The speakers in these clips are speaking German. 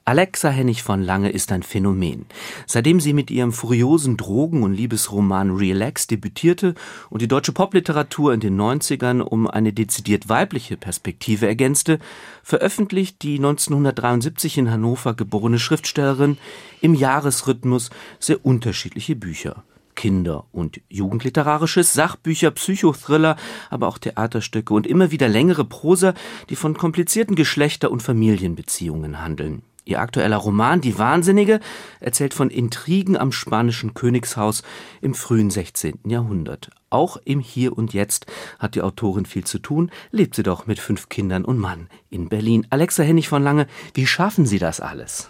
Alexa Hennig von Lange ist ein Phänomen. Seitdem sie mit ihrem furiosen Drogen- und Liebesroman Relax debütierte und die deutsche Popliteratur in den 90ern um eine dezidiert weibliche Perspektive ergänzte, veröffentlicht die 1973 in Hannover geborene Schriftstellerin im Jahresrhythmus sehr unterschiedliche Bücher. Kinder- und Jugendliterarisches, Sachbücher, Psychothriller, aber auch Theaterstücke und immer wieder längere Prosa, die von komplizierten Geschlechter- und Familienbeziehungen handeln. Ihr aktueller Roman »Die Wahnsinnige« erzählt von Intrigen am spanischen Königshaus im frühen 16. Jahrhundert. Auch im Hier und Jetzt hat die Autorin viel zu tun, lebt sie doch mit 5 Kindern und Mann in Berlin. Alexa Hennig von Lange, wie schaffen Sie das alles?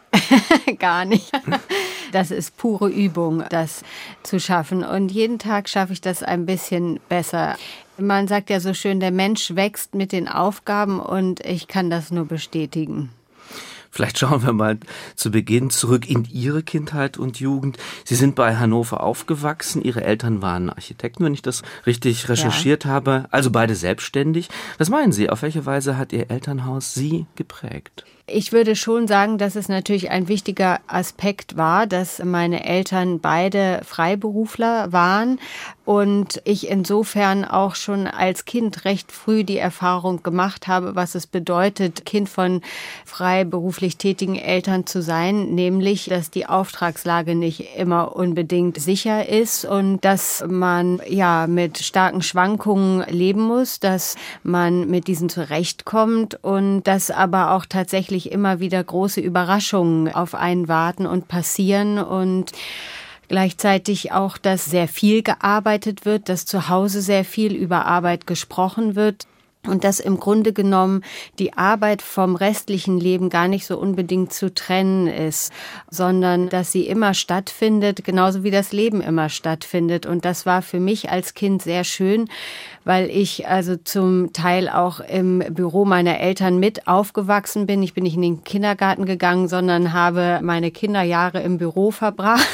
Gar nicht. Das ist pure Übung, das zu schaffen. Und jeden Tag schaffe ich das ein bisschen besser. Man sagt ja so schön, der Mensch wächst mit den Aufgaben und ich kann das nur bestätigen. Vielleicht schauen wir mal zu Beginn zurück in Ihre Kindheit und Jugend. Sie sind bei Hannover aufgewachsen. Ihre Eltern waren Architekten, wenn ich das richtig recherchiert habe. Also beide selbstständig. Was meinen Sie, auf welche Weise hat Ihr Elternhaus Sie geprägt? Ich würde schon sagen, dass es natürlich ein wichtiger Aspekt war, dass meine Eltern beide Freiberufler waren und ich insofern auch schon als Kind recht früh die Erfahrung gemacht habe, was es bedeutet, Kind von freiberuflich tätigen Eltern zu sein, nämlich, dass die Auftragslage nicht immer unbedingt sicher ist und dass man ja mit starken Schwankungen leben muss, dass man mit diesen zurechtkommt und dass aber auch tatsächlich immer wieder große Überraschungen auf einen warten und passieren und gleichzeitig auch, dass sehr viel gearbeitet wird, dass zu Hause sehr viel über Arbeit gesprochen wird. Und dass im Grunde genommen die Arbeit vom restlichen Leben gar nicht so unbedingt zu trennen ist, sondern dass sie immer stattfindet, genauso wie das Leben immer stattfindet. Und das war für mich als Kind sehr schön, weil ich also zum Teil auch im Büro meiner Eltern mit aufgewachsen bin. Ich bin nicht in den Kindergarten gegangen, sondern habe meine Kinderjahre im Büro verbracht.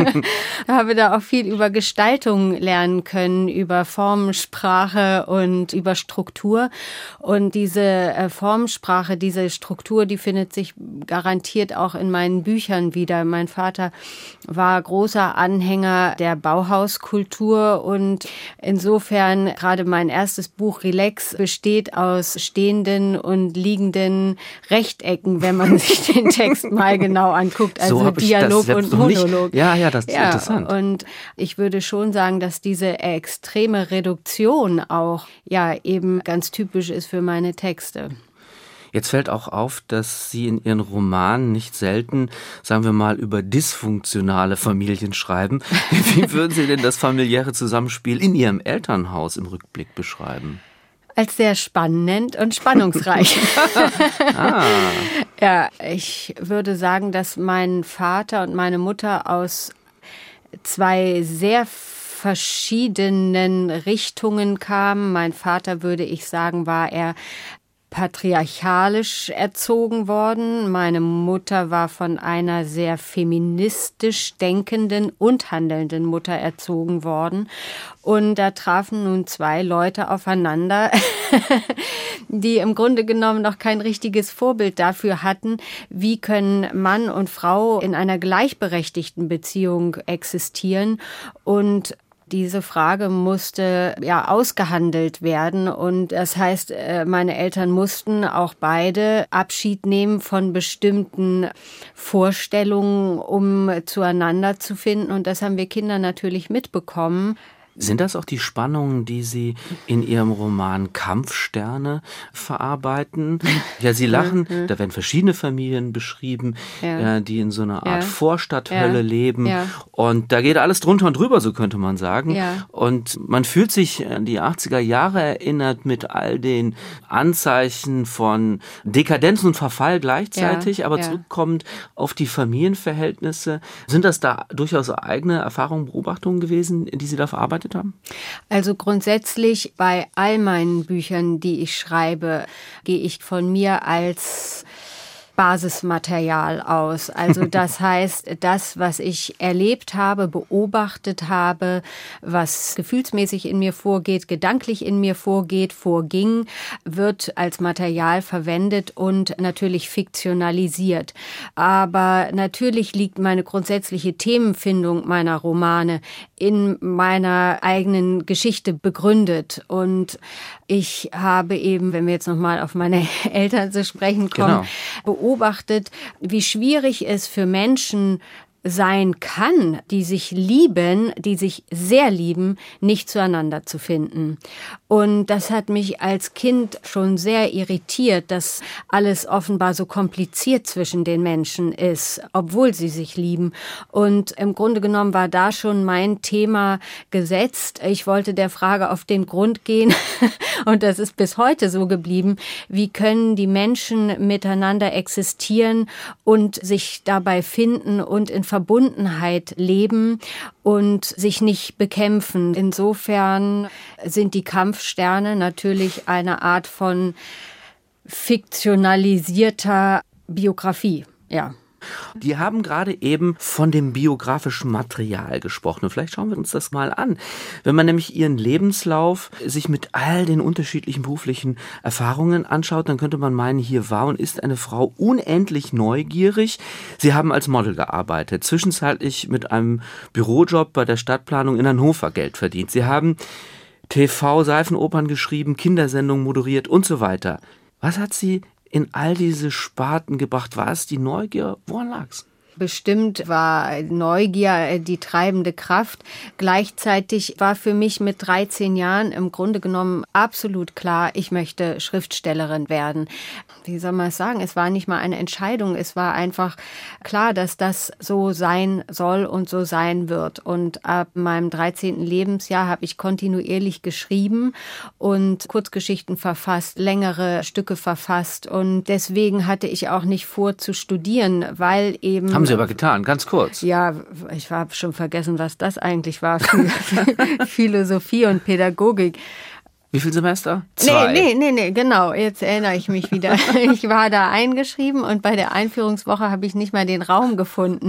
Habe da auch viel über Gestaltung lernen können, über Formensprache und über Struktur. Und diese Formensprache, diese Struktur, die findet sich garantiert auch in meinen Büchern wieder. Mein Vater war großer Anhänger der Bauhauskultur und insofern gerade mein erstes Buch Relax besteht aus stehenden und liegenden Rechtecken, wenn man sich den Text mal genau anguckt. Also so Dialog und Monolog. Ja, das ist interessant. Und ich würde schon sagen, dass diese extreme Reduktion auch ja eben ganz typisch ist für meine Texte. Jetzt fällt auch auf, dass Sie in Ihren Romanen nicht selten, sagen wir mal, über dysfunktionale Familien schreiben. Wie würden Sie denn das familiäre Zusammenspiel in Ihrem Elternhaus im Rückblick beschreiben? Als sehr spannend und spannungsreich. Ja, ich würde sagen, dass mein Vater und meine Mutter aus 2 sehr verschiedenen Richtungen kamen. Mein Vater, würde ich sagen, war eher patriarchalisch erzogen worden. Meine Mutter war von einer sehr feministisch denkenden und handelnden Mutter erzogen worden. Und da trafen nun 2 Leute aufeinander, die im Grunde genommen noch kein richtiges Vorbild dafür hatten, wie können Mann und Frau in einer gleichberechtigten Beziehung existieren. Und diese Frage musste ja ausgehandelt werden und das heißt, meine Eltern mussten auch beide Abschied nehmen von bestimmten Vorstellungen, um zueinander zu finden und das haben wir Kinder natürlich mitbekommen. Sind das auch die Spannungen, die Sie in Ihrem Roman Kampfsterne verarbeiten? Ja, Sie lachen, da werden verschiedene Familien beschrieben, die in so einer Art Vorstadthölle leben. Ja. Und da geht alles drunter und drüber, so könnte man sagen. Ja. Und man fühlt sich an die 80er Jahre erinnert mit all den Anzeichen von Dekadenz und Verfall gleichzeitig, aber zurückkommend auf die Familienverhältnisse. Sind das da durchaus eigene Erfahrungen, Beobachtungen gewesen, die Sie da verarbeitet haben? Also grundsätzlich bei all meinen Büchern, die ich schreibe, gehe ich von mir als Basismaterial aus. Also das heißt, das, was ich erlebt habe, beobachtet habe, was gefühlsmäßig in mir vorgeht, gedanklich in mir vorging, wird als Material verwendet und natürlich fiktionalisiert. Aber natürlich liegt meine grundsätzliche Themenfindung meiner Romane in meiner eigenen Geschichte begründet. Und ich habe eben, wenn wir jetzt nochmal auf meine Eltern zu sprechen kommen, beobachtet, wie schwierig es für Menschen sein kann, die sich lieben, die sich sehr lieben, nicht zueinander zu finden. Und das hat mich als Kind schon sehr irritiert, dass alles offenbar so kompliziert zwischen den Menschen ist, obwohl sie sich lieben. Und im Grunde genommen war da schon mein Thema gesetzt. Ich wollte der Frage auf den Grund gehen, und das ist bis heute so geblieben, wie können die Menschen miteinander existieren und sich dabei finden und in Verbundenheit leben und sich nicht bekämpfen. Insofern sind die Kampfsterne natürlich eine Art von fiktionalisierter Biografie, ja. Die haben gerade eben von dem biografischen Material gesprochen. Und vielleicht schauen wir uns das mal an. Wenn man nämlich Ihren Lebenslauf sich mit all den unterschiedlichen beruflichen Erfahrungen anschaut, dann könnte man meinen, hier war und ist eine Frau unendlich neugierig. Sie haben als Model gearbeitet, zwischenzeitlich mit einem Bürojob bei der Stadtplanung in Hannover Geld verdient. Sie haben TV-Seifenopern geschrieben, Kindersendungen moderiert und so weiter. Was hat Sie in all diese Sparten gebracht? War es die Neugier? Woran lag's? Bestimmt war Neugier die treibende Kraft. Gleichzeitig war für mich mit 13 Jahren im Grunde genommen absolut klar, ich möchte Schriftstellerin werden. Wie soll man es sagen? Es war nicht mal eine Entscheidung. Es war einfach klar, dass das so sein soll und so sein wird. Und ab meinem 13. Lebensjahr habe ich kontinuierlich geschrieben und Kurzgeschichten verfasst, längere Stücke verfasst. Und deswegen hatte ich auch nicht vor zu studieren, weil eben... Haben Sie aber getan, ganz kurz. Ja, ich habe schon vergessen, was das eigentlich war. Philosophie und Pädagogik. Wie viel Semester? 2. Nee, genau. Jetzt erinnere ich mich wieder. Ich war da eingeschrieben und bei der Einführungswoche habe ich nicht mal den Raum gefunden.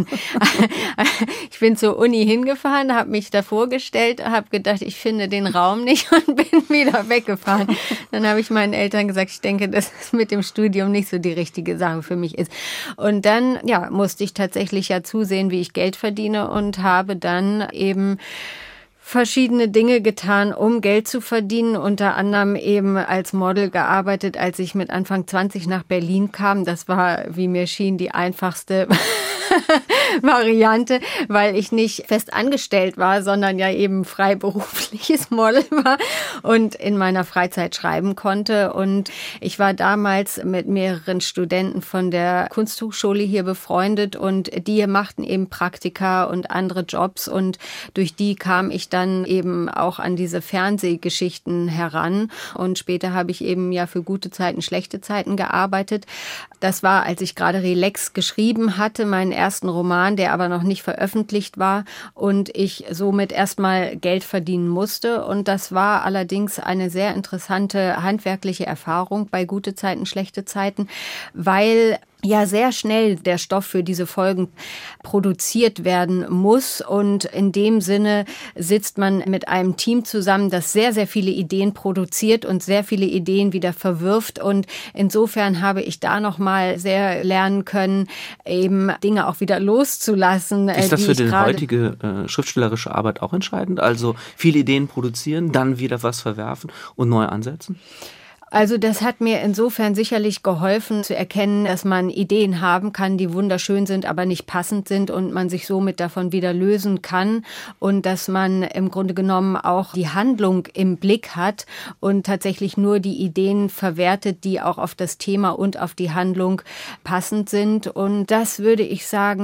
Ich bin zur Uni hingefahren, habe mich da vorgestellt, habe gedacht, ich finde den Raum nicht und bin wieder weggefahren. Dann habe ich meinen Eltern gesagt, ich denke, dass es mit dem Studium nicht so die richtige Sache für mich ist. Und dann, ja, musste ich tatsächlich ja zusehen, wie ich Geld verdiene und habe dann eben verschiedene Dinge getan, um Geld zu verdienen, unter anderem eben als Model gearbeitet, als ich mit Anfang 20 nach Berlin kam. Das war, wie mir schien, die einfachste Variante, weil ich nicht fest angestellt war, sondern ja eben freiberufliches Model war und in meiner Freizeit schreiben konnte. Und ich war damals mit mehreren Studenten von der Kunsthochschule hier befreundet und die machten eben Praktika und andere Jobs und durch die kam ich dann eben auch an diese Fernsehgeschichten heran. Und später habe ich eben ja für gute Zeiten, schlechte Zeiten gearbeitet. Das war, als ich gerade Relax geschrieben hatte, meinen ersten Roman, der aber noch nicht veröffentlicht war und ich somit erstmal Geld verdienen musste. Und das war allerdings eine sehr interessante handwerkliche Erfahrung bei gute Zeiten, schlechte Zeiten, weil ja sehr schnell der Stoff für diese Folgen produziert werden muss. Und in dem Sinne sitzt man mit einem Team zusammen, das sehr, sehr viele Ideen produziert und sehr viele Ideen wieder verwirft. Und insofern habe ich da nochmal sehr lernen können, eben Dinge auch wieder loszulassen. Ist das für die heutige schriftstellerische Arbeit auch entscheidend? Also viele Ideen produzieren, dann wieder was verwerfen und neu ansetzen? Also das hat mir insofern sicherlich geholfen zu erkennen, dass man Ideen haben kann, die wunderschön sind, aber nicht passend sind und man sich somit davon wieder lösen kann und dass man im Grunde genommen auch die Handlung im Blick hat und tatsächlich nur die Ideen verwertet, die auch auf das Thema und auf die Handlung passend sind. Und das, würde ich sagen,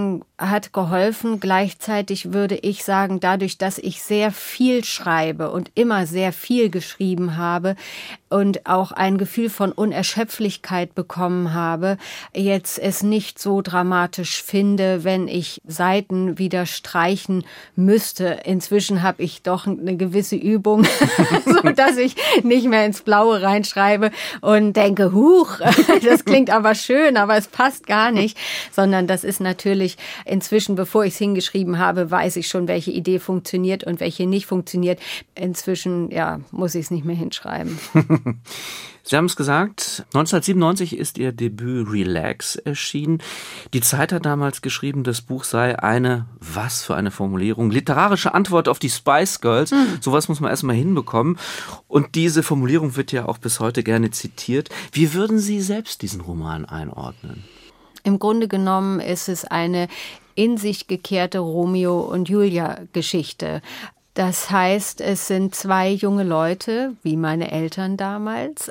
hat geholfen. Gleichzeitig würde ich sagen, dadurch, dass ich sehr viel schreibe und immer sehr viel geschrieben habe und auch ein Gefühl von Unerschöpflichkeit bekommen habe, jetzt es nicht so dramatisch finde, wenn ich Seiten wieder streichen müsste. Inzwischen habe ich doch eine gewisse Übung, so dass ich nicht mehr ins Blaue reinschreibe und denke, huch, das klingt aber schön, aber es passt gar nicht, sondern das ist natürlich inzwischen, bevor ich es hingeschrieben habe, weiß ich schon, welche Idee funktioniert und welche nicht funktioniert. Inzwischen, ja, muss ich es nicht mehr hinschreiben. Sie haben es gesagt, 1997 ist Ihr Debüt Relax erschienen. Die Zeit hat damals geschrieben, das Buch sei eine, was für eine Formulierung, literarische Antwort auf die Spice Girls. Sowas muss man erstmal hinbekommen. Und diese Formulierung wird ja auch bis heute gerne zitiert. Wie würden Sie selbst diesen Roman einordnen? Im Grunde genommen ist es eine in sich gekehrte Romeo und Julia Geschichte. Das heißt, es sind zwei junge Leute, wie meine Eltern damals,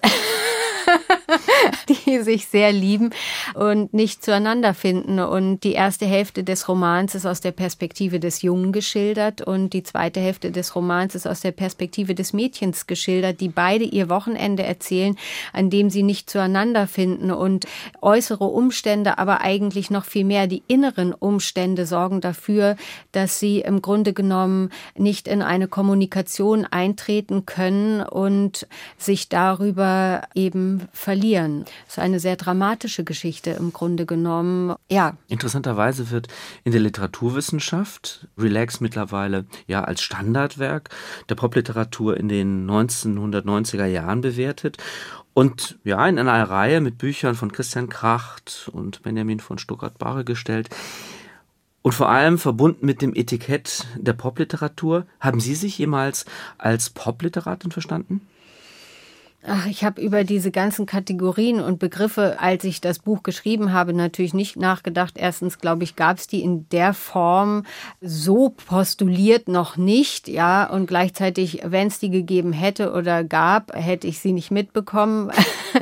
die sich sehr lieben und nicht zueinander finden. Und die erste Hälfte des Romans ist aus der Perspektive des Jungen geschildert und die zweite Hälfte des Romans ist aus der Perspektive des Mädchens geschildert, die beide ihr Wochenende erzählen, an dem sie nicht zueinander finden. Und äußere Umstände, aber eigentlich noch viel mehr die inneren Umstände sorgen dafür, dass sie im Grunde genommen nicht in eine Kommunikation eintreten können und sich darüber eben verlieren. Das ist eine sehr dramatische Geschichte im Grunde genommen. Ja. Interessanterweise wird in der Literaturwissenschaft Relax mittlerweile ja als Standardwerk der Popliteratur in den 1990er Jahren bewertet. Und ja, in einer Reihe mit Büchern von Christian Kracht und Benjamin von Stuckrad-Barre gestellt. Und vor allem verbunden mit dem Etikett der Popliteratur. Haben Sie sich jemals als Popliteratin verstanden? Ach, ich habe über diese ganzen Kategorien und Begriffe, als ich das Buch geschrieben habe, natürlich nicht nachgedacht. Erstens, glaube ich, gab es die in der Form so postuliert noch nicht, ja. Und gleichzeitig, wenn es die gegeben hätte oder gab, hätte ich sie nicht mitbekommen.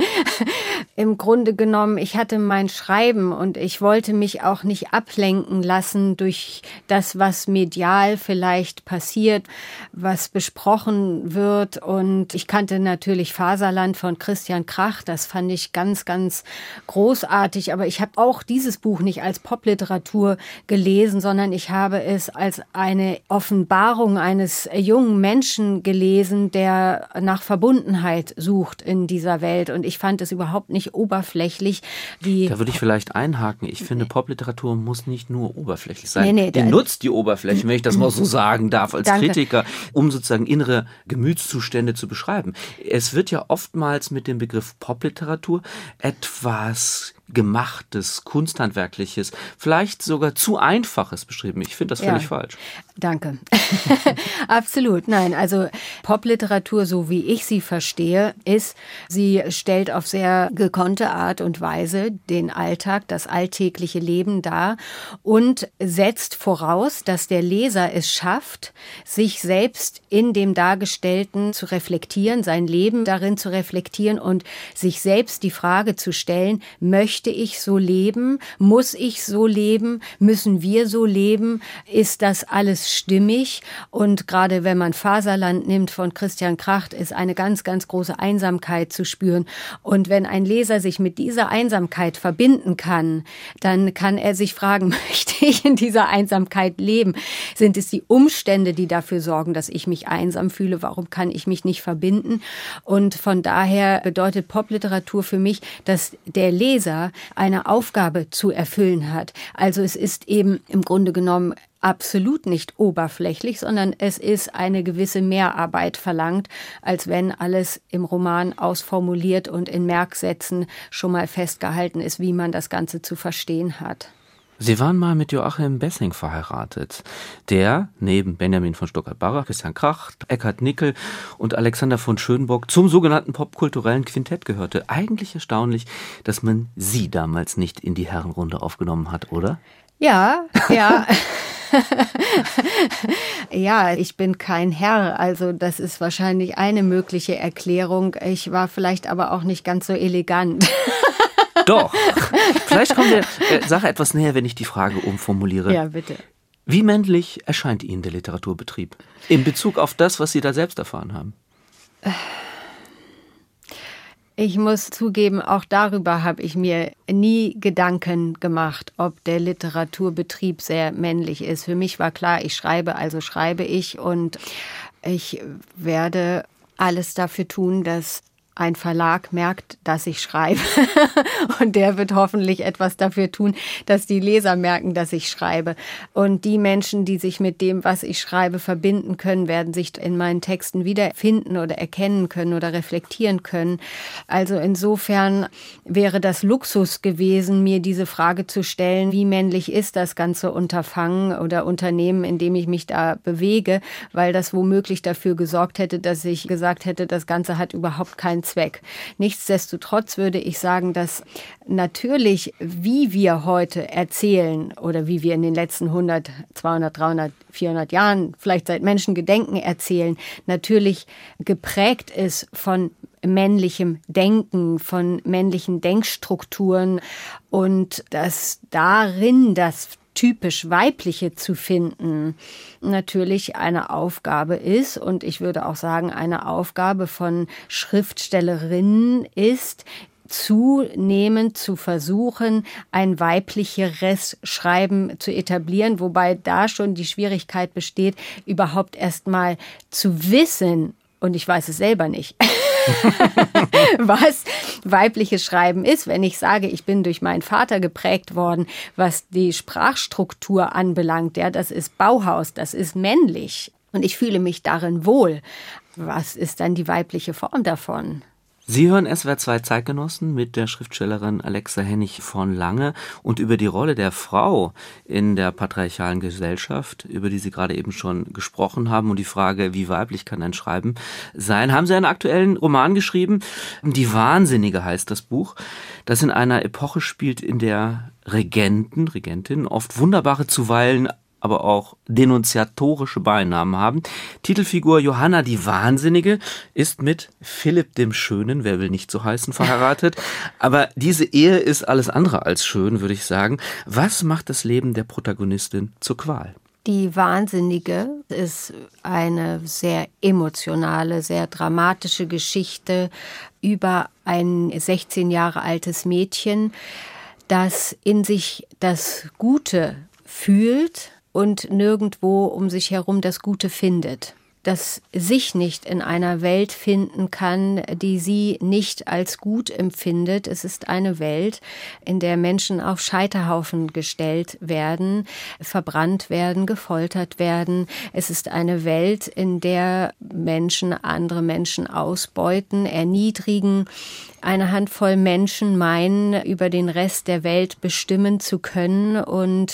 Im Grunde genommen, ich hatte mein Schreiben und ich wollte mich auch nicht ablenken lassen durch das, was medial vielleicht passiert, was besprochen wird. Und ich kannte natürlich Faserland von Christian Kracht, das fand ich ganz, ganz großartig. Aber ich habe auch dieses Buch nicht als Popliteratur gelesen, sondern ich habe es als eine Offenbarung eines jungen Menschen gelesen, der nach Verbundenheit sucht in dieser Welt. Und ich fand es überhaupt nicht oberflächlich. Da würde ich vielleicht einhaken. Ich finde, Popliteratur muss nicht nur oberflächlich sein. Die nutzt die Oberfläche, wenn ich das mal so sagen darf, als Kritiker, um sozusagen innere Gemütszustände zu beschreiben. Es wird ja oftmals mit dem Begriff Popliteratur etwas Gemachtes, Kunsthandwerkliches, vielleicht sogar zu Einfaches beschrieben. Ich finde das völlig falsch. Danke. Absolut. Nein, also Popliteratur, so wie ich sie verstehe, ist, sie stellt auf sehr gekonnte Art und Weise den Alltag, das alltägliche Leben dar und setzt voraus, dass der Leser es schafft, sich selbst in dem Dargestellten zu reflektieren, sein Leben darin zu reflektieren und sich selbst die Frage zu stellen, möchte ich so leben? Muss ich so leben? Müssen wir so leben? Ist das alles stimmig? Und gerade wenn man Faserland nimmt von Christian Kracht, ist eine ganz, ganz große Einsamkeit zu spüren. Und wenn ein Leser sich mit dieser Einsamkeit verbinden kann, dann kann er sich fragen, möchte ich in dieser Einsamkeit leben? Sind es die Umstände, die dafür sorgen, dass ich mich einsam fühle? Warum kann ich mich nicht verbinden? Und von daher bedeutet Popliteratur für mich, dass der Leser eine Aufgabe zu erfüllen hat. Also es ist eben im Grunde genommen absolut nicht oberflächlich, sondern es ist eine gewisse Mehrarbeit verlangt, als wenn alles im Roman ausformuliert und in Merksätzen schon mal festgehalten ist, wie man das Ganze zu verstehen hat. Sie waren mal mit Joachim Bessing verheiratet, der neben Benjamin von Stuckrad-Barre, Christian Kracht, Eckhard Nickel und Alexander von Schönborn zum sogenannten popkulturellen Quintett gehörte. Eigentlich erstaunlich, dass man Sie damals nicht in die Herrenrunde aufgenommen hat, oder? Ja. Ja, ich bin kein Herr, also das ist wahrscheinlich eine mögliche Erklärung. Ich war vielleicht aber auch nicht ganz so elegant. Doch. Vielleicht kommt der Sache etwas näher, wenn ich die Frage umformuliere. Ja, bitte. Wie männlich erscheint Ihnen der Literaturbetrieb in Bezug auf das, was Sie da selbst erfahren haben? Ich muss zugeben, auch darüber habe ich mir nie Gedanken gemacht, ob der Literaturbetrieb sehr männlich ist. Für mich war klar, ich schreibe, also schreibe ich, und ich werde alles dafür tun, dass ein Verlag merkt, dass ich schreibe. Und der wird hoffentlich etwas dafür tun, dass die Leser merken, dass ich schreibe. Und die Menschen, die sich mit dem, was ich schreibe, verbinden können, werden sich in meinen Texten wiederfinden oder erkennen können oder reflektieren können. Also insofern wäre das Luxus gewesen, mir diese Frage zu stellen, wie männlich ist das ganze Unterfangen oder Unternehmen, in dem ich mich da bewege, weil das womöglich dafür gesorgt hätte, dass ich gesagt hätte, das Ganze hat überhaupt keinen Zweck. Nichtsdestotrotz würde ich sagen, dass natürlich, wie wir heute erzählen oder wie wir in den letzten 100, 200, 300, 400 Jahren vielleicht seit Menschengedenken erzählen, natürlich geprägt ist von männlichem Denken, von männlichen Denkstrukturen, und dass darin das typisch Weibliche zu finden, natürlich eine Aufgabe ist, und ich würde auch sagen, eine Aufgabe von Schriftstellerinnen ist, zunehmend zu versuchen, ein weiblicheres Schreiben zu etablieren, wobei da schon die Schwierigkeit besteht, überhaupt erst mal zu wissen, und ich weiß es selber nicht, was weibliches Schreiben ist. Wenn ich sage, ich bin durch meinen Vater geprägt worden, was die Sprachstruktur anbelangt, ja, das ist Bauhaus, das ist männlich, und ich fühle mich darin wohl. Was ist dann die weibliche Form davon? Sie hören SWR 2 Zeitgenossen mit der Schriftstellerin Alexa Hennig von Lange und über die Rolle der Frau in der patriarchalen Gesellschaft, über die Sie gerade eben schon gesprochen haben, und die Frage, wie weiblich kann ein Schreiben sein, haben Sie einen aktuellen Roman geschrieben. Die Wahnsinnige heißt das Buch, das in einer Epoche spielt, in der Regentinnen oft wunderbare, zuweilen aber auch denunziatorische Beinamen haben. Titelfigur Johanna die Wahnsinnige ist mit Philipp dem Schönen, wer will nicht so heißen, verheiratet. Aber diese Ehe ist alles andere als schön, würde ich sagen. Was macht das Leben der Protagonistin zur Qual? Die Wahnsinnige ist eine sehr emotionale, sehr dramatische Geschichte über ein 16 Jahre altes Mädchen, das in sich das Gute fühlt und nirgendwo um sich herum das Gute findet. Das sich nicht in einer Welt finden kann, die sie nicht als gut empfindet. Es ist eine Welt, in der Menschen auf Scheiterhaufen gestellt werden, verbrannt werden, gefoltert werden. Es ist eine Welt, in der Menschen andere Menschen ausbeuten, erniedrigen, eine Handvoll Menschen meinen, über den Rest der Welt bestimmen zu können. Und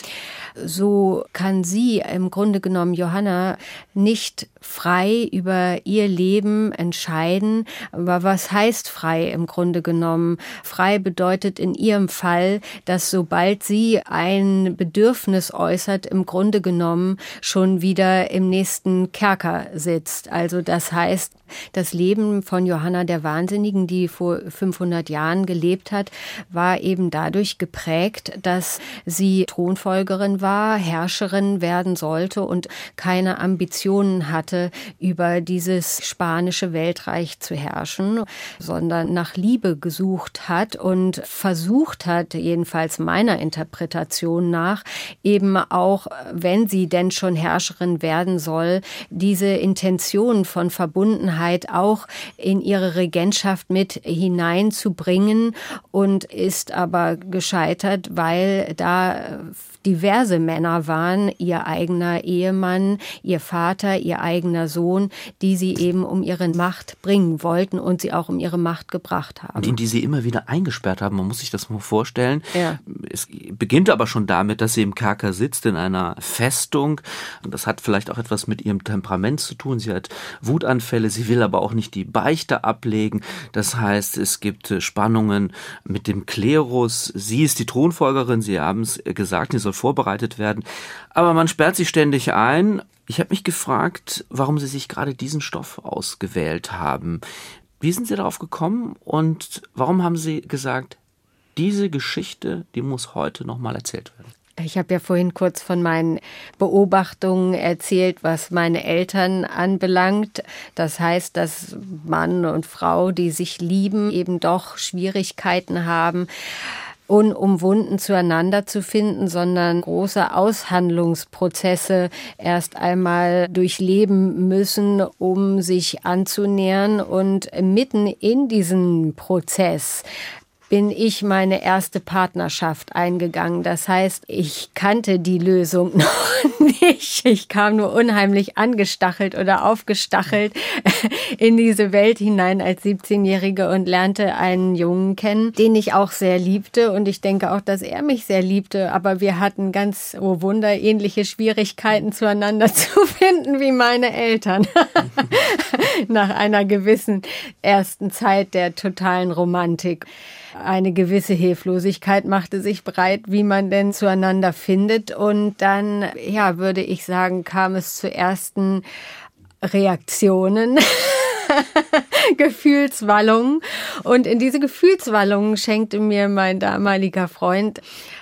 so kann sie im Grunde genommen, Johanna, nicht frei über ihr Leben entscheiden. Aber was heißt frei im Grunde genommen? Frei bedeutet in ihrem Fall, dass sobald sie ein Bedürfnis äußert, im Grunde genommen schon wieder im nächsten Kerker sitzt. Also das heißt, das Leben von Johanna der Wahnsinnigen, die vor 500 Jahren gelebt hat, war eben dadurch geprägt, dass sie Thronfolgerin war, Herrscherin werden sollte und keine Ambitionen hatte, über dieses spanische Weltreich zu herrschen, sondern nach Liebe gesucht hat und versucht hat, jedenfalls meiner Interpretation nach, eben auch, wenn sie denn schon Herrscherin werden soll, diese Intention von Verbundenheit auch in ihre Regentschaft mit hineinzubringen, und ist aber gescheitert, weil da diverse Männer waren, ihr eigener Ehemann, ihr Vater, ihr eigener Sohn, die sie eben um ihre Macht bringen wollten und sie auch um ihre Macht gebracht haben. Und in die sie immer wieder eingesperrt haben, man muss sich das mal vorstellen. Ja. Es beginnt aber schon damit, dass sie im Kerker sitzt, in einer Festung. Und das hat vielleicht auch etwas mit ihrem Temperament zu tun. Sie hat Wutanfälle, sie will aber auch nicht die Beichte ablegen. Das heißt, es gibt Spannungen mit dem Klerus. Sie ist die Thronfolgerin, Sie haben es gesagt, sie soll vorbereitet werden. Aber man sperrt sie ständig ein. Ich habe mich gefragt, warum Sie sich gerade diesen Stoff ausgewählt haben. Wie sind Sie darauf gekommen und warum haben Sie gesagt, diese Geschichte, die muss heute nochmal erzählt werden. Ich habe ja vorhin kurz von meinen Beobachtungen erzählt, was meine Eltern anbelangt. Das heißt, dass Mann und Frau, die sich lieben, eben doch Schwierigkeiten haben, unumwunden zueinander zu finden, sondern große Aushandlungsprozesse erst einmal durchleben müssen, um sich anzunähern. Und mitten in diesen Prozess bin ich meine erste Partnerschaft eingegangen. Das heißt, ich kannte die Lösung noch nicht. Ich kam nur unheimlich angestachelt oder aufgestachelt in diese Welt hinein als 17-Jährige und lernte einen Jungen kennen, den ich auch sehr liebte. Und ich denke auch, dass er mich sehr liebte. Aber wir hatten ganz, oh Wunder, ähnliche Schwierigkeiten zueinander zu finden wie meine Eltern. Nach einer gewissen ersten Zeit der totalen Romantik. Eine gewisse Hilflosigkeit machte sich breit, wie man denn zueinander findet. Und dann, ja, würde ich sagen, kam es zu ersten Reaktionen, Gefühlswallungen. Und in diese Gefühlswallungen schenkte mir mein damaliger Freund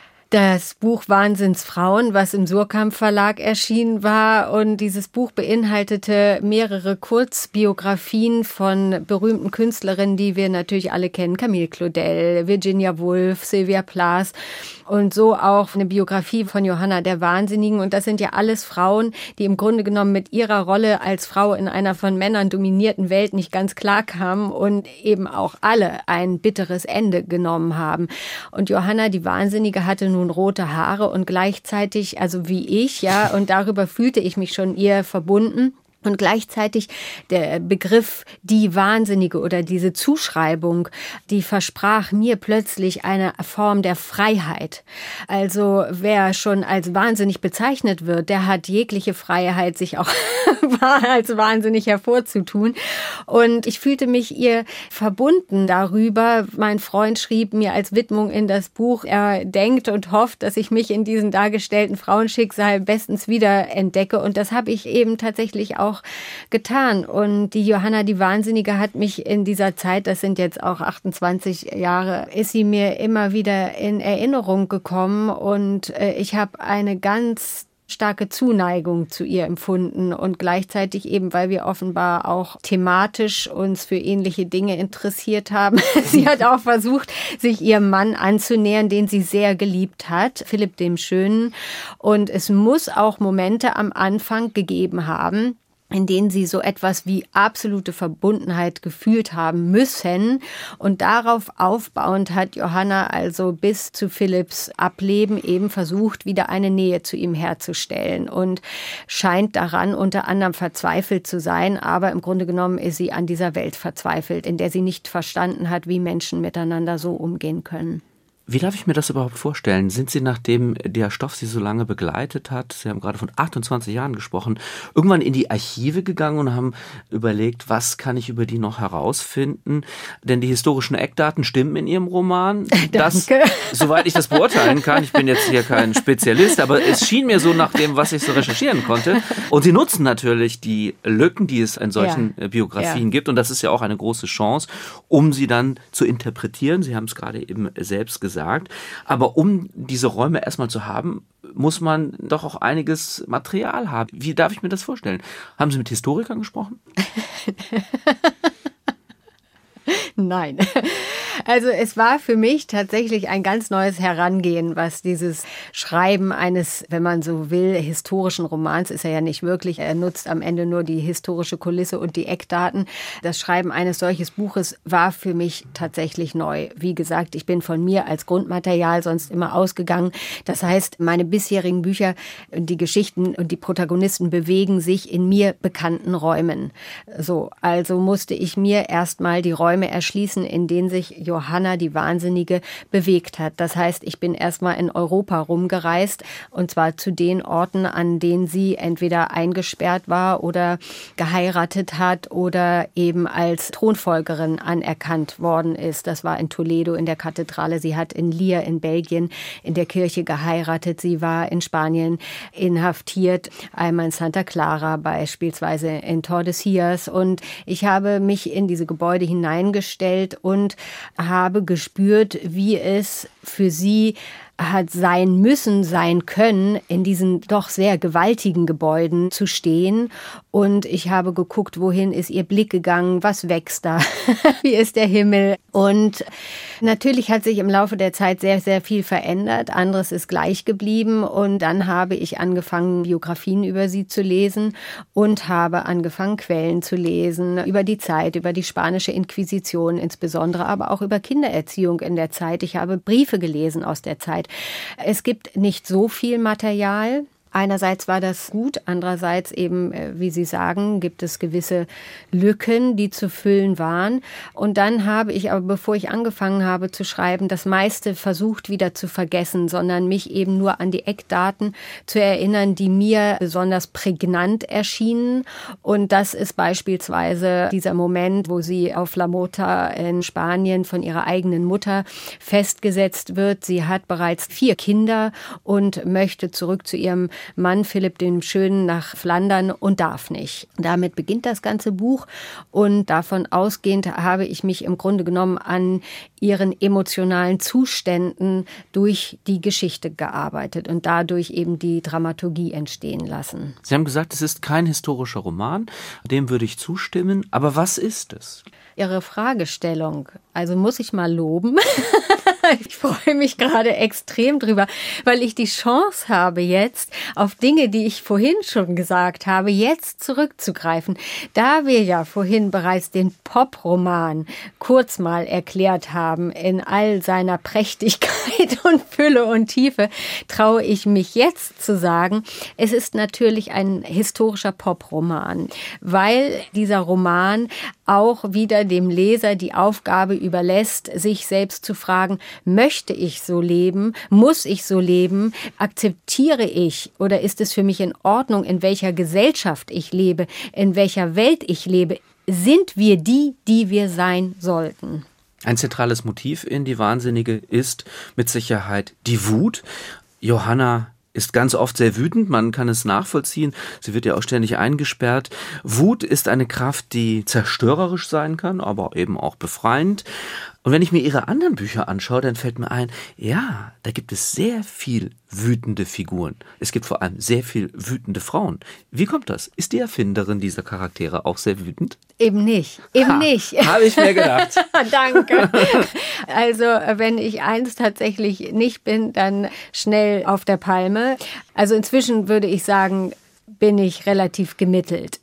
das Buch Wahnsinnsfrauen, was im Suhrkamp Verlag erschienen war. Und dieses Buch beinhaltete mehrere Kurzbiografien von berühmten Künstlerinnen, die wir natürlich alle kennen. Camille Claudel, Virginia Woolf, Sylvia Plath und so auch eine Biografie von Johanna der Wahnsinnigen. Und das sind ja alles Frauen, die im Grunde genommen mit ihrer Rolle als Frau in einer von Männern dominierten Welt nicht ganz klar kamen und eben auch alle ein bitteres Ende genommen haben. Und Johanna die Wahnsinnige hatte nun rote Haare und gleichzeitig, also wie ich, ja, und darüber fühlte ich mich schon ihr verbunden. Und gleichzeitig der Begriff die Wahnsinnige oder diese Zuschreibung, die versprach mir plötzlich eine Form der Freiheit. Also wer schon als wahnsinnig bezeichnet wird, der hat jegliche Freiheit, sich auch als wahnsinnig hervorzutun. Und ich fühlte mich ihr verbunden darüber. Mein Freund schrieb mir als Widmung in das Buch, er denkt und hofft, dass ich mich in diesen dargestellten Frauenschicksal bestens wiederentdecke. Und das habe ich eben tatsächlich auch getan. Und die Johanna die Wahnsinnige hat mich in dieser Zeit, das sind jetzt auch 28 Jahre, ist sie mir immer wieder in Erinnerung gekommen. Und ich habe eine ganz starke Zuneigung zu ihr empfunden und gleichzeitig eben, weil wir offenbar auch thematisch uns für ähnliche Dinge interessiert haben. Sie hat auch versucht, sich ihrem Mann anzunähern, den sie sehr geliebt hat, Philipp dem Schönen. Und es muss auch Momente am Anfang gegeben haben, in denen sie so etwas wie absolute Verbundenheit gefühlt haben müssen. Und darauf aufbauend hat Johanna also bis zu Philipps Ableben eben versucht, wieder eine Nähe zu ihm herzustellen und scheint daran unter anderem verzweifelt zu sein. Aber im Grunde genommen ist sie an dieser Welt verzweifelt, in der sie nicht verstanden hat, wie Menschen miteinander so umgehen können. Wie darf ich mir das überhaupt vorstellen? Sind Sie, nachdem der Stoff Sie so lange begleitet hat, Sie haben gerade von 28 Jahren gesprochen, irgendwann in die Archive gegangen und haben überlegt, was kann ich über die noch herausfinden? Denn die historischen Eckdaten stimmen in Ihrem Roman. Danke. Soweit ich das beurteilen kann, ich bin jetzt hier kein Spezialist, aber es schien mir so nach dem, was ich so recherchieren konnte. Und Sie nutzen natürlich die Lücken, die es in solchen Biografien gibt. Und das ist ja auch eine große Chance, um sie dann zu interpretieren. Sie haben es gerade eben selbst gesagt. Aber um diese Räume erstmal zu haben, muss man doch auch einiges Material haben. Wie darf ich mir das vorstellen? Haben Sie mit Historikern gesprochen? Nein. Also es war für mich tatsächlich ein ganz neues Herangehen, was dieses Schreiben eines, wenn man so will, historischen Romans ist er ja nicht wirklich. Er nutzt am Ende nur die historische Kulisse und die Eckdaten. Das Schreiben eines solches Buches war für mich tatsächlich neu. Wie gesagt, ich bin von mir als Grundmaterial sonst immer ausgegangen. Das heißt, meine bisherigen Bücher, die Geschichten und die Protagonisten bewegen sich in mir bekannten Räumen. So, also musste ich mir erstmal die Räume erschließen, in denen sich Johanna die Wahnsinnige bewegt hat. Das heißt, ich bin erstmal in Europa rumgereist und zwar zu den Orten, an denen sie entweder eingesperrt war oder geheiratet hat oder eben als Thronfolgerin anerkannt worden ist. Das war in Toledo in der Kathedrale. Sie hat in Lier in Belgien in der Kirche geheiratet. Sie war in Spanien inhaftiert, einmal in Santa Clara beispielsweise in Tordesillas. Und ich habe mich in diese Gebäude hineingestellt und habe gespürt, wie es für sie hat sein müssen, sein können, in diesen doch sehr gewaltigen Gebäuden zu stehen. Und ich habe geguckt, wohin ist ihr Blick gegangen, was wächst da, wie ist der Himmel. Und natürlich hat sich im Laufe der Zeit sehr, sehr viel verändert. Anderes ist gleich geblieben. Und dann habe ich angefangen, Biografien über sie zu lesen und habe angefangen, Quellen zu lesen über die Zeit, über die spanische Inquisition insbesondere, aber auch über Kindererziehung in der Zeit. Ich habe Briefe gelesen aus der Zeit. Es gibt nicht so viel Material. Einerseits war das gut, andererseits eben, wie Sie sagen, gibt es gewisse Lücken, die zu füllen waren. Und dann habe ich aber, bevor ich angefangen habe zu schreiben, das meiste versucht wieder zu vergessen, sondern mich eben nur an die Eckdaten zu erinnern, die mir besonders prägnant erschienen. Und das ist beispielsweise dieser Moment, wo sie auf La Mota in Spanien von ihrer eigenen Mutter festgesetzt wird. Sie hat bereits 4 Kinder und möchte zurück zu ihrem Mann Philipp dem Schönen nach Flandern und darf nicht. Damit beginnt das ganze Buch und davon ausgehend habe ich mich im Grunde genommen an ihren emotionalen Zuständen durch die Geschichte gearbeitet und dadurch eben die Dramaturgie entstehen lassen. Sie haben gesagt, es ist kein historischer Roman, dem würde ich zustimmen, aber was ist es? Ihre Fragestellung, also muss ich mal loben. Ich freue mich gerade extrem drüber, weil ich die Chance habe jetzt auf Dinge, die ich vorhin schon gesagt habe, jetzt zurückzugreifen. Da wir ja vorhin bereits den Poproman kurz mal erklärt haben in all seiner Prächtigkeit und Fülle und Tiefe, traue ich mich jetzt zu sagen, es ist natürlich ein historischer Poproman, weil dieser Roman auch wieder dem Leser die Aufgabe überlässt, sich selbst zu fragen, möchte ich so leben? Muss ich so leben? Akzeptiere ich oder ist es für mich in Ordnung, in welcher Gesellschaft ich lebe, in welcher Welt ich lebe? Sind wir die, die wir sein sollten? Ein zentrales Motiv in Die Wahnsinnige ist mit Sicherheit die Wut. Johanna ist ganz oft sehr wütend, man kann es nachvollziehen. Sie wird ja auch ständig eingesperrt. Wut ist eine Kraft, die zerstörerisch sein kann, aber eben auch befreiend. Und wenn ich mir ihre anderen Bücher anschaue, dann fällt mir ein, ja, da gibt es sehr viel wütende Figuren. Es gibt vor allem sehr viel wütende Frauen. Wie kommt das? Ist die Erfinderin dieser Charaktere auch sehr wütend? Eben nicht. Nicht. Habe ich mir gedacht. Danke. Also, wenn ich eins tatsächlich nicht bin, dann schnell auf der Palme. Also inzwischen würde ich sagen, bin ich relativ gemittelt.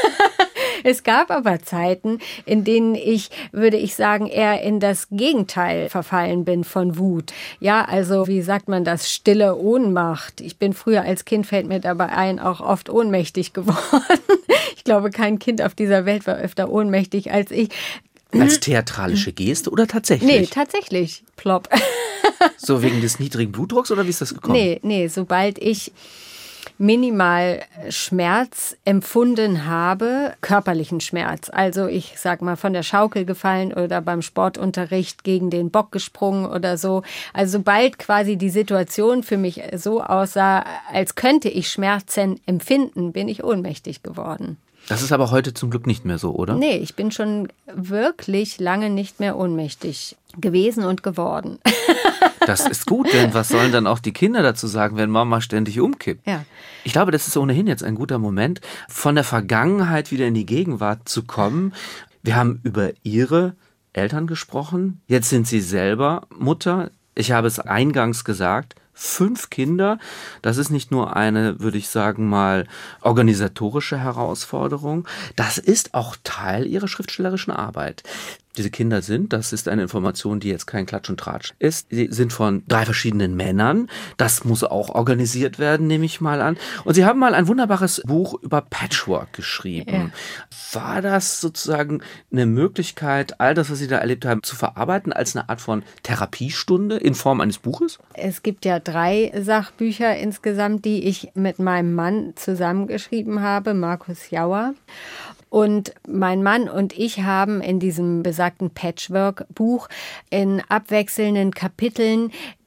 Es gab aber Zeiten, in denen ich, würde ich sagen, eher in das Gegenteil verfallen bin von Wut. Ja, also wie sagt man das? Stille Ohnmacht. Ich bin früher als Kind, fällt mir dabei ein, auch oft ohnmächtig geworden. Ich glaube, kein Kind auf dieser Welt war öfter ohnmächtig als ich. Als theatralische Geste oder tatsächlich? Nee, tatsächlich. Plopp. So wegen des niedrigen Blutdrucks oder wie ist das gekommen? Nee, sobald ich minimal Schmerz empfunden habe, körperlichen Schmerz. Also ich sag mal von der Schaukel gefallen oder beim Sportunterricht gegen den Bock gesprungen oder so. Also sobald quasi die Situation für mich so aussah, als könnte ich Schmerzen empfinden, bin ich ohnmächtig geworden. Das ist aber heute zum Glück nicht mehr so, oder? Nee, ich bin schon wirklich lange nicht mehr ohnmächtig gewesen und geworden. Das ist gut, denn was sollen dann auch die Kinder dazu sagen, wenn Mama ständig umkippt? Ja. Ich glaube, das ist ohnehin jetzt ein guter Moment, von der Vergangenheit wieder in die Gegenwart zu kommen. Wir haben über Ihre Eltern gesprochen. Jetzt sind Sie selber Mutter. Ich habe es eingangs gesagt. 5 Kinder, das ist nicht nur eine, würde ich sagen mal, organisatorische Herausforderung, das ist auch Teil Ihrer schriftstellerischen Arbeit. Diese Kinder sind, das ist eine Information, die jetzt kein Klatsch und Tratsch ist, sie sind von 3 verschiedenen Männern, das muss auch organisiert werden, nehme ich mal an. Und Sie haben mal ein wunderbares Buch über Patchwork geschrieben. Ja. War das sozusagen eine Möglichkeit, all das, was Sie da erlebt haben, zu verarbeiten als eine Art von Therapiestunde in Form eines Buches? Es gibt ja 3 Sachbücher insgesamt, die ich mit meinem Mann zusammengeschrieben habe, Markus Jauer. Und mein Mann und ich haben in diesem besagten Patchwork-Buch in abwechselnden Kapiteln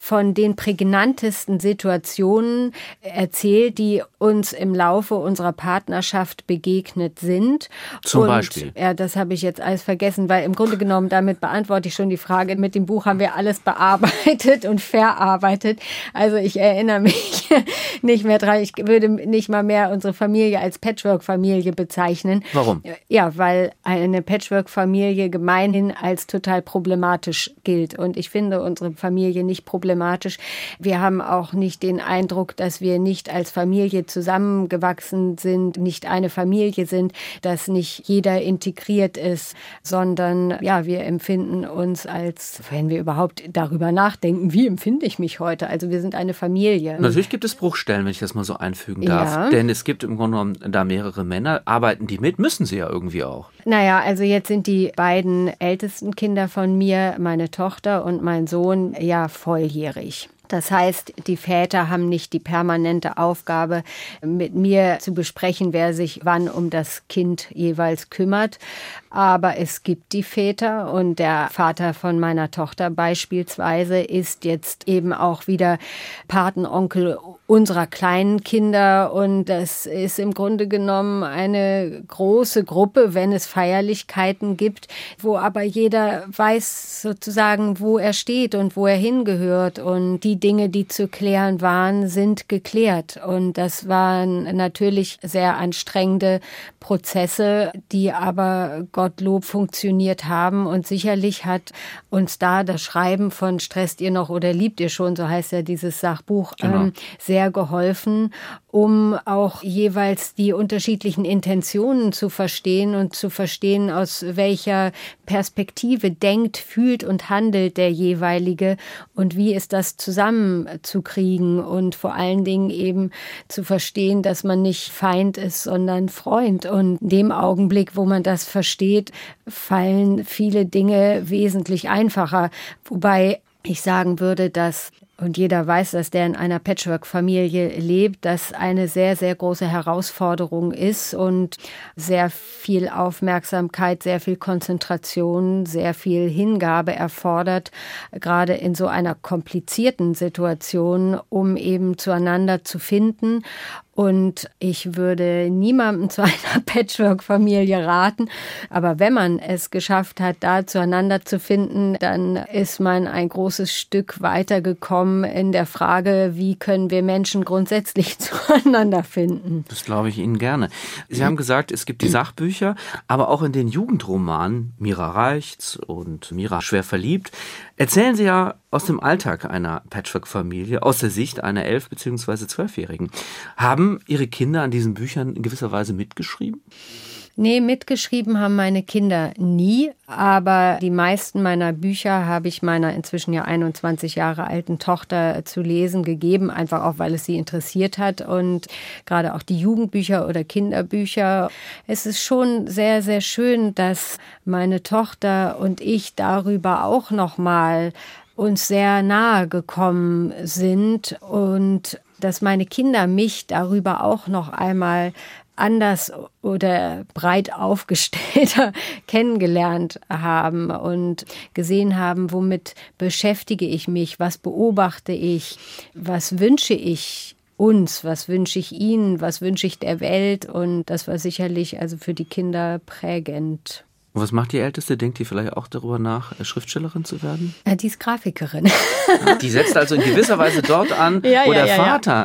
von den prägnantesten Situationen erzählt, die uns im Laufe unserer Partnerschaft begegnet sind. Zum Beispiel? Ja, das habe ich jetzt alles vergessen, weil im Grunde genommen damit beantworte ich schon die Frage. Mit dem Buch haben wir alles bearbeitet und verarbeitet. Also ich erinnere mich nicht mehr dran. Ich würde nicht mal mehr unsere Familie als Patchwork-Familie bezeichnen. Warum? Ja, weil eine Patchwork-Familie gemeinhin als total problematisch gilt. Und ich finde unsere Familie nicht problematisch. Wir haben auch nicht den Eindruck, dass wir nicht als Familie zusammengewachsen sind, nicht eine Familie sind, dass nicht jeder integriert ist, sondern ja, wir empfinden uns als, wenn wir überhaupt darüber nachdenken, wie empfinde ich mich heute? Also wir sind eine Familie. Natürlich gibt es Bruchstellen, wenn ich das mal so einfügen darf. Ja. Denn es gibt im Grunde genommen da mehrere Männer. Arbeiten die mit? Müssen sie ja irgendwie auch. Naja, also jetzt sind die beiden ältesten Kinder von mir, meine Tochter und mein Sohn, ja volljährig. Das heißt, die Väter haben nicht die permanente Aufgabe, mit mir zu besprechen, wer sich wann um das Kind jeweils kümmert. Aber es gibt die Väter und der Vater von meiner Tochter beispielsweise ist jetzt eben auch wieder Patenonkel unserer kleinen Kinder. Und das ist im Grunde genommen eine große Gruppe, wenn es Feierlichkeiten gibt, wo aber jeder weiß sozusagen, wo er steht und wo er hingehört. Und die Dinge, die zu klären waren, sind geklärt. Und das waren natürlich sehr anstrengende Prozesse, die aber Gottlob funktioniert haben. Und sicherlich hat uns da das Schreiben von Stresst ihr noch oder liebt ihr schon, so heißt ja dieses Sachbuch, genau, sehr geholfen, um auch jeweils die unterschiedlichen Intentionen zu verstehen und zu verstehen, aus welcher Perspektive denkt, fühlt und handelt der jeweilige und wie ist das zusammenzukriegen und vor allen Dingen eben zu verstehen, dass man nicht Feind ist, sondern Freund. Und in dem Augenblick, wo man das versteht, fallen viele Dinge wesentlich einfacher. Wobei ich sagen würde, dass, und jeder weiß, dass der in einer Patchwork-Familie lebt, das eine sehr, sehr große Herausforderung ist und sehr viel Aufmerksamkeit, sehr viel Konzentration, sehr viel Hingabe erfordert, gerade in so einer komplizierten Situation, um eben zueinander zu finden. Und ich würde niemandem zu einer Patchwork-Familie raten. Aber wenn man es geschafft hat, da zueinander zu finden, dann ist man ein großes Stück weitergekommen in der Frage, wie können wir Menschen grundsätzlich zueinander finden. Das glaube ich Ihnen gerne. Sie haben gesagt, es gibt die Sachbücher, aber auch in den Jugendromanen Mira Reichts und Mira schwer verliebt, erzählen Sie ja aus dem Alltag einer Patchwork-Familie, aus der Sicht einer 11- bzw. 12-Jährigen. Haben Ihre Kinder an diesen Büchern in gewisser Weise mitgeschrieben? Nee, mitgeschrieben haben meine Kinder nie, aber die meisten meiner Bücher habe ich meiner inzwischen ja 21 Jahre alten Tochter zu lesen gegeben, einfach auch, weil es sie interessiert hat und gerade auch die Jugendbücher oder Kinderbücher. Es ist schon sehr, sehr schön, dass meine Tochter und ich darüber auch nochmal uns sehr nahe gekommen sind und dass meine Kinder mich darüber auch noch einmal anders oder breit aufgestellter kennengelernt haben und gesehen haben, womit beschäftige ich mich, was beobachte ich, was wünsche ich uns, was wünsche ich ihnen, was wünsche ich der Welt und das war sicherlich also für die Kinder prägend. Und was macht die Älteste? Denkt die vielleicht auch darüber nach, Schriftstellerin zu werden? Ja, die ist Grafikerin. Die setzt also in gewisser Weise dort an, wo der Vater...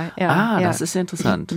Ja. Das ist ja interessant.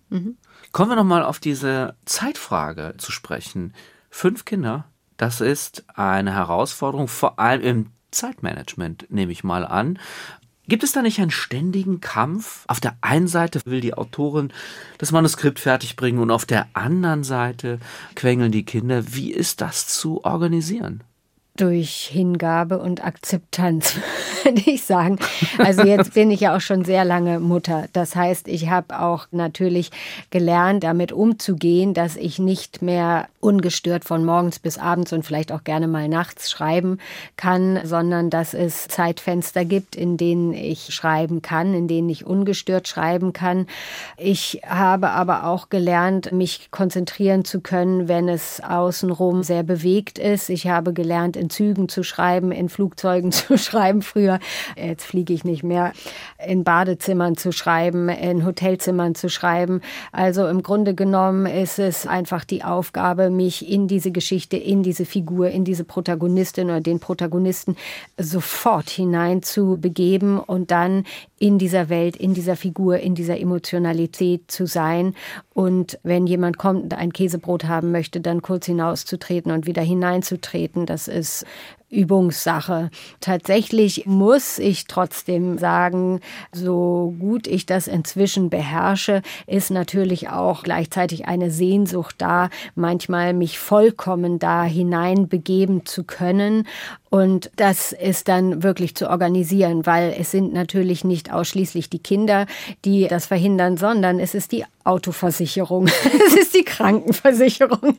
Kommen wir nochmal auf diese Zeitfrage zu sprechen. 5 Kinder, das ist eine Herausforderung, vor allem im Zeitmanagement, nehme ich mal an. Gibt es da nicht einen ständigen Kampf? Auf der einen Seite will die Autorin das Manuskript fertigbringen und auf der anderen Seite quengeln die Kinder. Wie ist das zu organisieren? Durch Hingabe und Akzeptanz, würde ich sagen. Also jetzt bin ich ja auch schon sehr lange Mutter. Das heißt, ich habe auch natürlich gelernt, damit umzugehen, dass ich nicht mehr ungestört von morgens bis abends und vielleicht auch gerne mal nachts schreiben kann, sondern dass es Zeitfenster gibt, in denen ich schreiben kann, in denen ich ungestört schreiben kann. Ich habe aber auch gelernt, mich konzentrieren zu können, wenn es außenrum sehr bewegt ist. Ich habe gelernt, in Zügen zu schreiben, in Flugzeugen zu schreiben früher. Jetzt fliege ich nicht mehr. In Badezimmern zu schreiben, in Hotelzimmern zu schreiben. Also im Grunde genommen ist es einfach die Aufgabe, mich in diese Geschichte, in diese Figur, in diese Protagonistin oder den Protagonisten sofort hinein zu begeben und dann in dieser Welt, in dieser Figur, in dieser Emotionalität zu sein. Und wenn jemand kommt und ein Käsebrot haben möchte, dann kurz hinauszutreten und wieder hineinzutreten, das ist Übungssache. Tatsächlich muss ich trotzdem sagen, so gut ich das inzwischen beherrsche, ist natürlich auch gleichzeitig eine Sehnsucht da, manchmal mich vollkommen da hineinbegeben zu können. Und das ist dann wirklich zu organisieren, weil es sind natürlich nicht ausschließlich die Kinder, die das verhindern, sondern es ist die Autoversicherung, es ist die Krankenversicherung,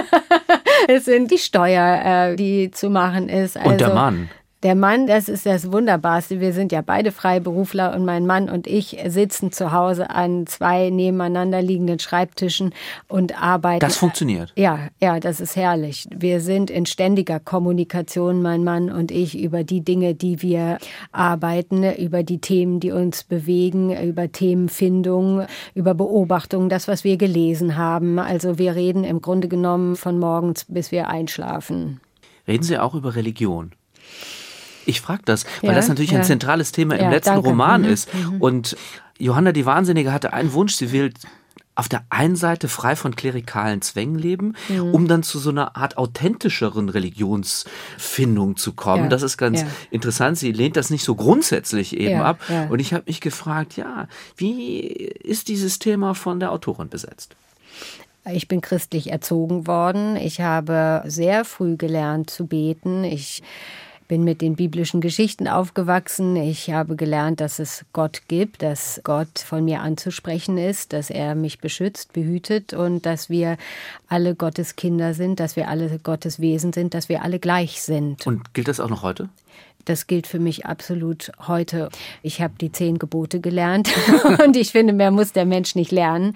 es sind die Steuer, die zu machen ist. Also, und der Mann. Der Mann, das ist das Wunderbarste. Wir sind ja beide Freiberufler und mein Mann und ich sitzen zu Hause an 2 nebeneinander liegenden Schreibtischen und arbeiten. Das funktioniert? Ja, das ist herrlich. Wir sind in ständiger Kommunikation, mein Mann und ich, über die Dinge, die wir arbeiten, über die Themen, die uns bewegen, über Themenfindung, über Beobachtung, das, was wir gelesen haben. Also wir reden im Grunde genommen von morgens, bis wir einschlafen. Reden Sie auch über Religion? Ich frage das, weil das natürlich ein zentrales Thema im letzten Roman ist. Und Johanna die Wahnsinnige hatte einen Wunsch, sie will auf der einen Seite frei von klerikalen Zwängen leben, um dann zu so einer Art authentischeren Religionsfindung zu kommen. Das ist ganz interessant. Sie lehnt das nicht so grundsätzlich eben ab. Und ich habe mich gefragt, wie ist dieses Thema von der Autorin besetzt? Ich bin christlich erzogen worden. Ich habe sehr früh gelernt zu beten. Ich bin mit den biblischen Geschichten aufgewachsen. Ich habe gelernt, dass es Gott gibt, dass Gott von mir anzusprechen ist, dass er mich beschützt, behütet und dass wir alle Gottes Kinder sind, dass wir alle Gottes Wesen sind, dass wir alle gleich sind. Und gilt das auch noch heute? Das gilt für mich absolut heute. Ich habe die 10 Gebote gelernt und ich finde, mehr muss der Mensch nicht lernen,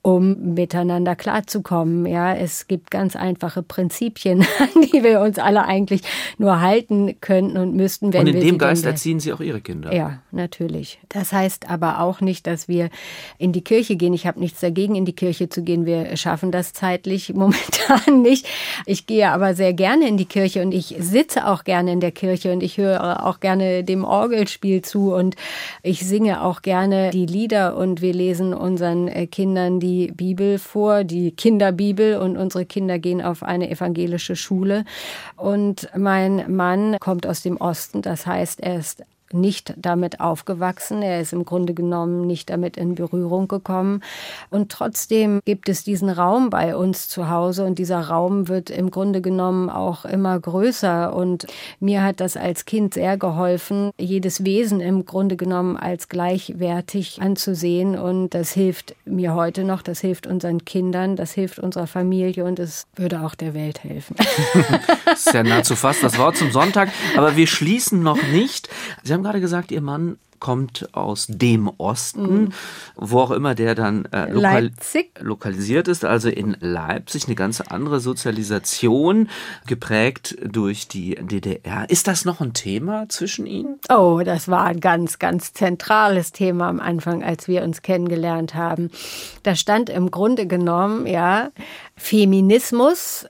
um miteinander klarzukommen. Ja, es gibt ganz einfache Prinzipien, an die wir uns alle eigentlich nur halten könnten und müssten. Wenn und in wir dem Geist erziehen Sie auch Ihre Kinder? Ja, natürlich. Das heißt aber auch nicht, dass wir in die Kirche gehen. Ich habe nichts dagegen, in die Kirche zu gehen. Wir schaffen das zeitlich momentan nicht. Ich gehe aber sehr gerne in die Kirche und ich sitze auch gerne in der Kirche und ich höre auch gerne dem Orgelspiel zu und ich singe auch gerne die Lieder und wir lesen unseren Kindern die Bibel vor, die Kinderbibel, und unsere Kinder gehen auf eine evangelische Schule. Und mein Mann kommt aus dem Osten, das heißt, er ist nicht damit aufgewachsen. Er ist im Grunde genommen nicht damit in Berührung gekommen. Und trotzdem gibt es diesen Raum bei uns zu Hause und dieser Raum wird im Grunde genommen auch immer größer. Und mir hat das als Kind sehr geholfen, jedes Wesen im Grunde genommen als gleichwertig anzusehen. Und das hilft mir heute noch, das hilft unseren Kindern, das hilft unserer Familie und es würde auch der Welt helfen. Das ist ja nahezu fast das Wort zum Sonntag. Aber wir schließen noch nicht. Sie haben gerade gesagt, Ihr Mann kommt aus dem Osten, wo auch immer der dann lokalisiert ist, also in Leipzig, eine ganz andere Sozialisation, geprägt durch die DDR. Ist das noch ein Thema zwischen Ihnen? Oh, das war ein ganz, ganz zentrales Thema am Anfang, als wir uns kennengelernt haben. Da stand im Grunde genommen, Feminismus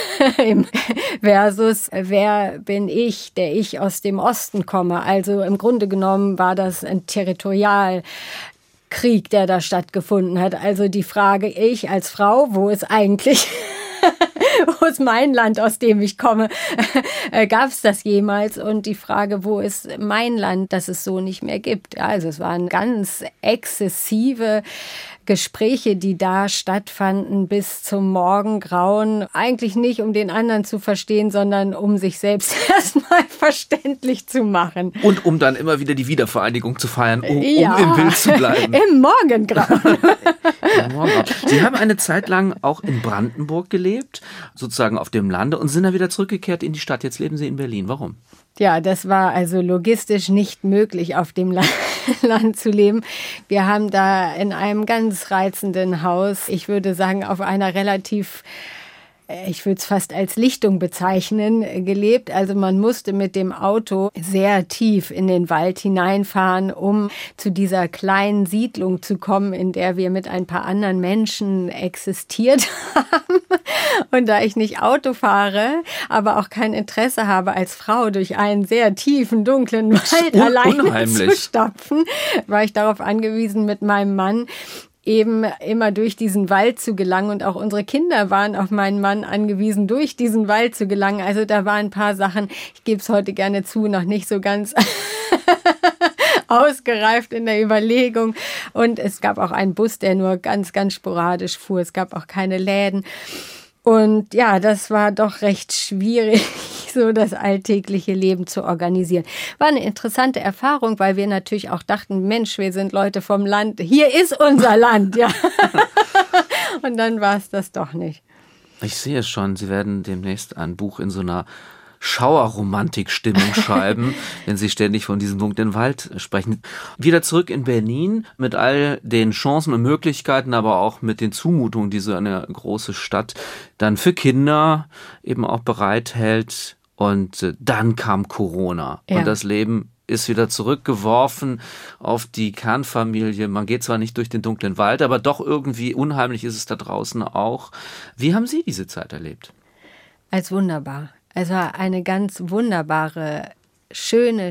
versus wer bin ich, der ich aus dem Osten komme. Also im Grunde genommen war das ein Territorialkrieg, der da stattgefunden hat. Also die Frage, ich als Frau, wo ist eigentlich... Wo ist mein Land, aus dem ich komme? Gab es das jemals? Und die Frage, wo ist mein Land, das es so nicht mehr gibt? Also es waren ganz exzessive Gespräche, die da stattfanden bis zum Morgengrauen. Eigentlich nicht, um den anderen zu verstehen, sondern um sich selbst erstmal verständlich zu machen. Und um dann immer wieder die Wiedervereinigung zu feiern, um im Bild zu bleiben. Im Morgengrauen. Sie haben eine Zeit lang auch in Brandenburg gelebt, sozusagen auf dem Lande, und sind dann wieder zurückgekehrt in die Stadt. Jetzt leben Sie in Berlin. Warum? Ja, das war also logistisch nicht möglich, auf dem Land zu leben. Wir haben da in einem ganz reizenden Haus, ich würde sagen, auf einer relativ ich würde es fast als Lichtung bezeichnen, gelebt. Also man musste mit dem Auto sehr tief in den Wald hineinfahren, um zu dieser kleinen Siedlung zu kommen, in der wir mit ein paar anderen Menschen existiert haben. Und da ich nicht Auto fahre, aber auch kein Interesse habe, als Frau durch einen sehr tiefen, dunklen Wald alleine zu stapfen, war ich darauf angewiesen, mit meinem Mann eben immer durch diesen Wald zu gelangen, und auch unsere Kinder waren auf meinen Mann angewiesen, durch diesen Wald zu gelangen. Also da waren ein paar Sachen, ich gebe es heute gerne zu, noch nicht so ganz ausgereift in der Überlegung. Und es gab auch einen Bus, der nur ganz, ganz sporadisch fuhr. Es gab auch keine Läden. Und ja, das war doch recht schwierig, so das alltägliche Leben zu organisieren. War eine interessante Erfahrung, weil wir natürlich auch dachten, Mensch, wir sind Leute vom Land, hier ist unser Land, ja. Und dann war es das doch nicht. Ich sehe es schon, Sie werden demnächst ein Buch in so einer Schauerromantik-Stimmung schreiben, wenn Sie ständig von diesem dunklen Wald sprechen. Wieder zurück in Berlin mit all den Chancen und Möglichkeiten, aber auch mit den Zumutungen, die so eine große Stadt dann für Kinder eben auch bereithält. Und dann kam Corona und das Leben ist wieder zurückgeworfen auf die Kernfamilie. Man geht zwar nicht durch den dunklen Wald, aber doch irgendwie unheimlich ist es da draußen auch. Wie haben Sie diese Zeit erlebt? Als wunderbar. Es war eine ganz wunderbare, schöne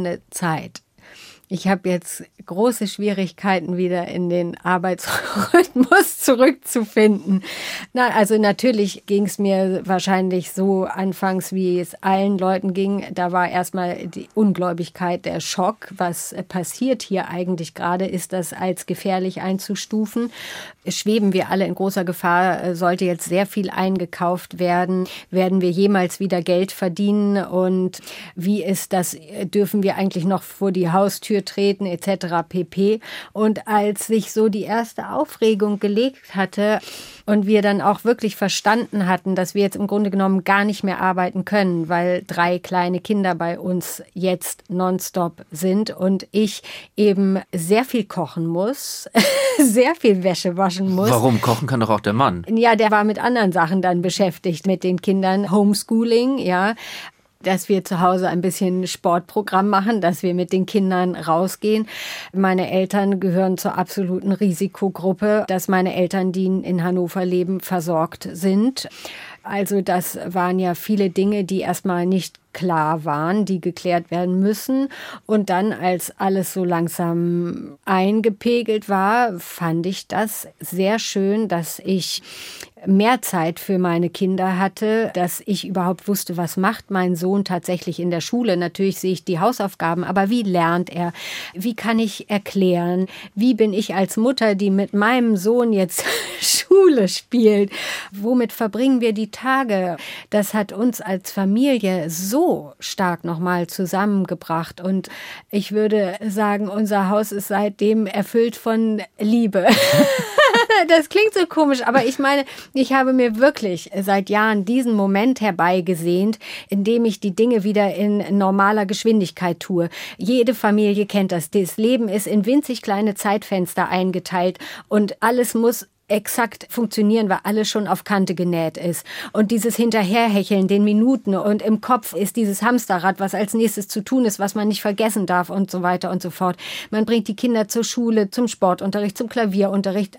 Zeit. Ich habe jetzt große Schwierigkeiten, wieder in den Arbeitsrhythmus zurückzufinden. Na, also natürlich ging es mir wahrscheinlich so anfangs, wie es allen Leuten ging. Da war erstmal die Ungläubigkeit, der Schock. Was passiert hier eigentlich gerade? Ist das als gefährlich einzustufen? Schweben wir alle in großer Gefahr? Sollte jetzt sehr viel eingekauft werden? Werden wir jemals wieder Geld verdienen? Und wie ist das? Dürfen wir eigentlich noch vor die Haustür treten etc. pp. Und als sich so die erste Aufregung gelegt hatte und wir dann auch wirklich verstanden hatten, dass wir jetzt im Grunde genommen gar nicht mehr arbeiten können, weil 3 kleine Kinder bei uns jetzt nonstop sind und ich eben sehr viel kochen muss, sehr viel Wäsche waschen muss. Warum? Kochen kann doch auch der Mann. Ja, der war mit anderen Sachen dann beschäftigt, mit den Kindern, Homeschooling, ja. Dass wir zu Hause ein bisschen Sportprogramm machen, dass wir mit den Kindern rausgehen. Meine Eltern gehören zur absoluten Risikogruppe, dass meine Eltern, die in Hannover leben, versorgt sind. Also das waren ja viele Dinge, die erstmal nicht klar waren, die geklärt werden müssen. Und dann, als alles so langsam eingepegelt war, fand ich das sehr schön, dass ich mehr Zeit für meine Kinder hatte, dass ich überhaupt wusste, was macht mein Sohn tatsächlich in der Schule. Natürlich sehe ich die Hausaufgaben, aber wie lernt er? Wie kann ich erklären? Wie bin ich als Mutter, die mit meinem Sohn jetzt Schule spielt? Womit verbringen wir die Tage? Das hat uns als Familie so stark nochmal zusammengebracht. Und ich würde sagen, unser Haus ist seitdem erfüllt von Liebe. Das klingt so komisch, aber ich meine, ich habe mir wirklich seit Jahren diesen Moment herbeigesehnt, in dem ich die Dinge wieder in normaler Geschwindigkeit tue. Jede Familie kennt das. Das Leben ist in winzig kleine Zeitfenster eingeteilt und alles muss exakt funktionieren, weil alles schon auf Kante genäht ist. Und dieses Hinterherhecheln, den Minuten und im Kopf ist dieses Hamsterrad, was als nächstes zu tun ist, was man nicht vergessen darf und so weiter und so fort. Man bringt die Kinder zur Schule, zum Sportunterricht, zum Klavierunterricht,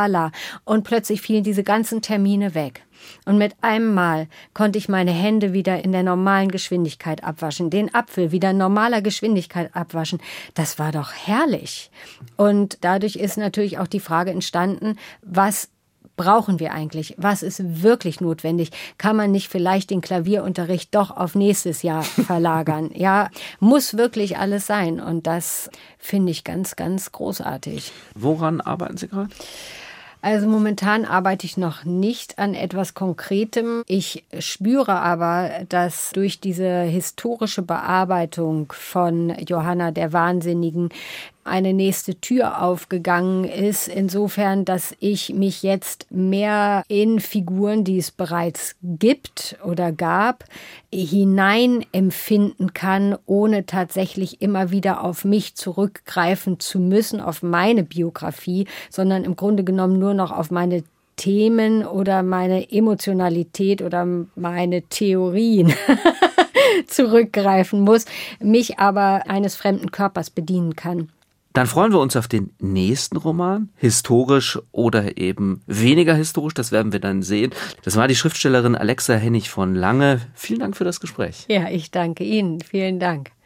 Und plötzlich fielen diese ganzen Termine weg. Und mit einem Mal konnte ich meine Hände wieder in der normalen Geschwindigkeit abwaschen, den Apfel wieder in normaler Geschwindigkeit abwaschen. Das war doch herrlich. Und dadurch ist natürlich auch die Frage entstanden, was brauchen wir eigentlich? Was ist wirklich notwendig? Kann man nicht vielleicht den Klavierunterricht doch auf nächstes Jahr verlagern? Ja, muss wirklich alles sein. Und das finde ich ganz, ganz großartig. Woran arbeiten Sie gerade? Also momentan arbeite ich noch nicht an etwas Konkretem. Ich spüre aber, dass durch diese historische Bearbeitung von Johanna der Wahnsinnigen eine nächste Tür aufgegangen ist, insofern, dass ich mich jetzt mehr in Figuren, die es bereits gibt oder gab, hinein empfinden kann, ohne tatsächlich immer wieder auf mich zurückgreifen zu müssen, auf meine Biografie, sondern im Grunde genommen nur noch auf meine Themen oder meine Emotionalität oder meine Theorien zurückgreifen muss, mich aber eines fremden Körpers bedienen kann. Dann freuen wir uns auf den nächsten Roman, historisch oder eben weniger historisch, das werden wir dann sehen. Das war die Schriftstellerin Alexa Hennig von Lange. Vielen Dank für das Gespräch. Ja, ich danke Ihnen. Vielen Dank.